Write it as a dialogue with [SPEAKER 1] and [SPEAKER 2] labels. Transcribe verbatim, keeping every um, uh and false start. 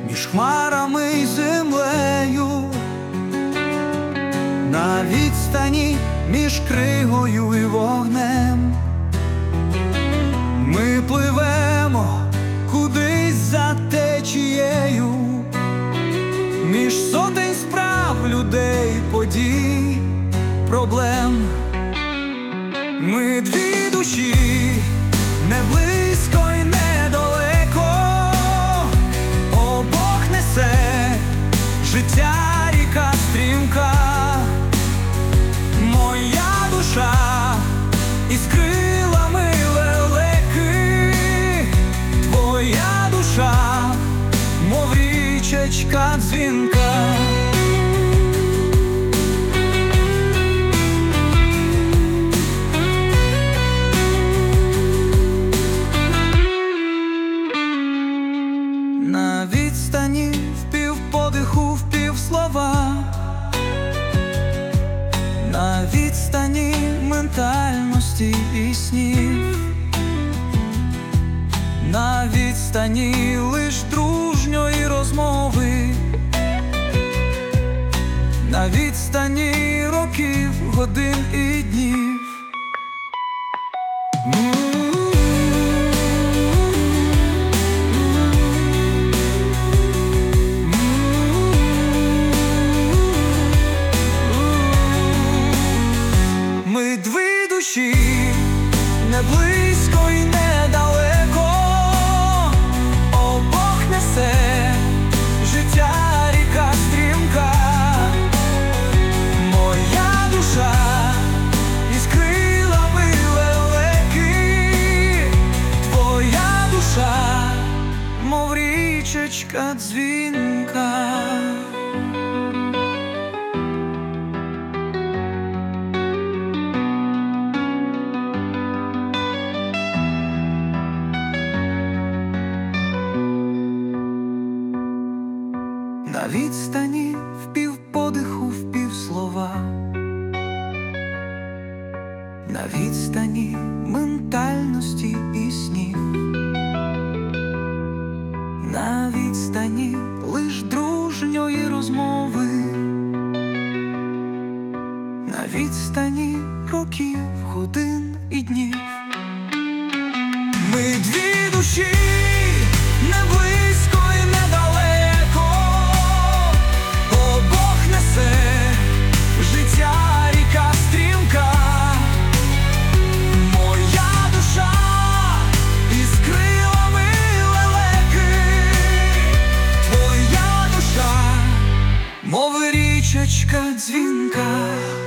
[SPEAKER 1] між хмарами й землею, на відстані між кригою і вогнем. Ми пливемо кудись за течією, між сотень справ, людей, подій, проблем. Ми дві душі, не близько й недалеко, обох несе життя ріка стрімка. Моя душа із крилами лелеки, твоя душа, мов річечка дзвінка. На відстані в півподиху, в півслова, на відстані ментальності і снів, на відстані лиш дружньої розмови, на відстані років, годин і днів. Ми дві душі, не близько й недалеко, обох несе життя ріка стрімка. Моя душа із крилами лелеки, твоя душа, мов річечка дзвінка. На відстані в півподиху, в півслова, на відстані ментальності і снів, на відстані лиш дружньої розмови, на відстані років, годин і днів. Ми дві душі, не близько й недалеко, обох несе життя ріка стрімка. Моя душа із крилами лелеки, твоя душа, мов річечка дзвінка.